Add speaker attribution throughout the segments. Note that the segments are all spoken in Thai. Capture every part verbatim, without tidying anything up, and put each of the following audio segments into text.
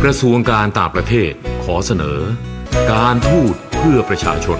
Speaker 1: กระทรวงการต่างประเทศขอเสนอการทูตเพื่อประชาชน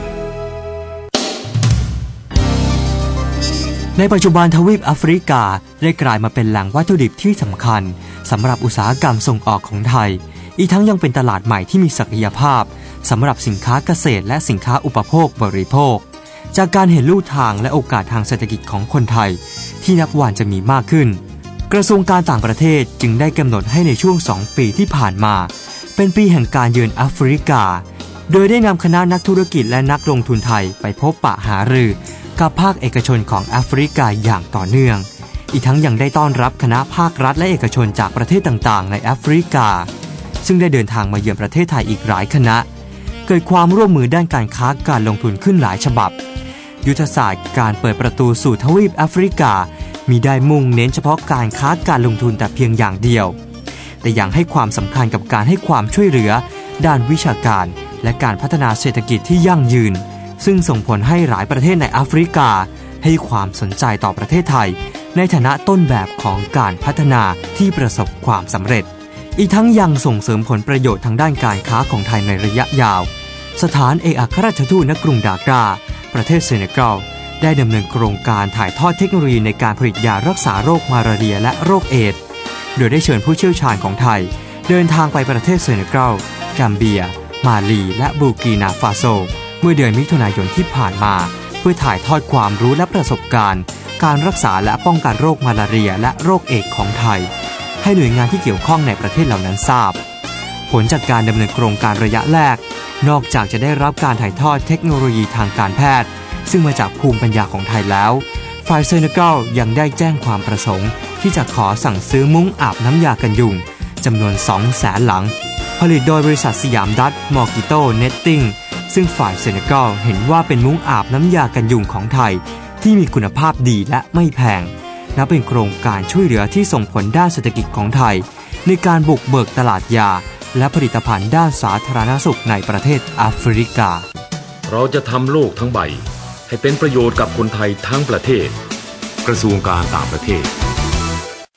Speaker 2: ในปัจจุบันทวีปแอฟริกาได้กลายมาเป็นแหล่งวัตถุดิบที่สำคัญสำหรับอุตสาหกรรมส่งออกของไทยอีกทั้งยังเป็นตลาดใหม่ที่มีศักยภาพสำหรับสินค้าเกษตรและสินค้าอุปโภคบริโภคจากการเห็นลู่ทางและโอกาสทางเศรษฐกิจของคนไทยที่นับวันจะมีมากขึ้นกระทรวงการต่างประเทศจึงได้กำหนดให้ในช่วงสองปีที่ผ่านมาเป็นปีแห่งการเยือนแอฟริกาโดยได้นำคณะนักธุรกิจและนักลงทุนไทยไปพบปะหารือกับภาคเอกชนของแอฟริกาอย่างต่อเนื่องอีกทั้งยังได้ต้อนรับคณะภาครัฐและเอกชนจากประเทศต่างๆในแอฟริกาซึ่งได้เดินทางมาเยือนประเทศไทยอีกหลายคณะเกิดความร่วมมือด้านการค้าการลงทุนขึ้นหลายฉบับยุทธศาสตร์การเปิดประตูสู่ทวีปแอฟริกามีได้มุ่งเน้นเฉพาะการค้าการลงทุนแต่เพียงอย่างเดียวแต่ยังให้ความสำคัญกับการให้ความช่วยเหลือด้านวิชาการและการพัฒนาเศรษฐกิจที่ยั่งยืนซึ่งส่งผลให้หลายประเทศในแอฟริกาให้ความสนใจต่อประเทศไทยในฐานะต้นแบบของการพัฒนาที่ประสบความสำเร็จอีกทั้งยังส่งเสริมผลประโยชน์ทางด้านการค้าของไทยในระยะยาวสถานเอกอัครราชทูตณกรุงดากาประเทศเซเนกัลได้ดำเนินโครงการถ่ายทอดเทคโนโลยีในการผลิตยารักษาโรคมาลาเรียและโรคเอดส์โดยได้เชิญผู้เชี่ยวชาญของไทยเดินทางไปประเทศเซเนกัลแกมเบียมาลีและบูกินาฟาโซเมื่อเดือนมิถุนายนที่ผ่านมาเพื่อถ่ายทอดความรู้และประสบการณ์การรักษาและป้องกันโรคมาลาเรียและโรคเอดส์ของไทยให้หน่วยงานที่เกี่ยวข้องในประเทศเหล่านั้นทราบผลจากการดำเนินโครงการระยะแรกนอกจากจะได้รับการถ่ายทอดเทคโนโลยีทางการแพทย์ซึ่งมาจากภูมิปัญญาของไทยแล้วฝ่ายเซเนกัลยังได้แจ้งความประสงค์ที่จะขอสั่งซื้อมุ้งอาบน้ำยากันยุงจำนวน สองแสน หลังผลิตโดยบริษัทสยามดัตมอร์กิโตเนตติ้งซึ่งฝ่ายเซเนกัลเห็นว่าเป็นมุ้งอาบน้ำยากันยุงของไทยที่มีคุณภาพดีและไม่แพงนับเป็นโครงการช่วยเหลือที่ส่งผลด้านเศรษฐกิจของไทยในการบุกเบิกตลาดยาและผลิตภัณฑ์ด้านสาธารณสุขในประเทศแอฟริกา
Speaker 1: เราจะทำโลกทั้งใบให้เป็นประโยชน์กับคนไทยทั้งประเทศกระทรวงการต่างประเทศ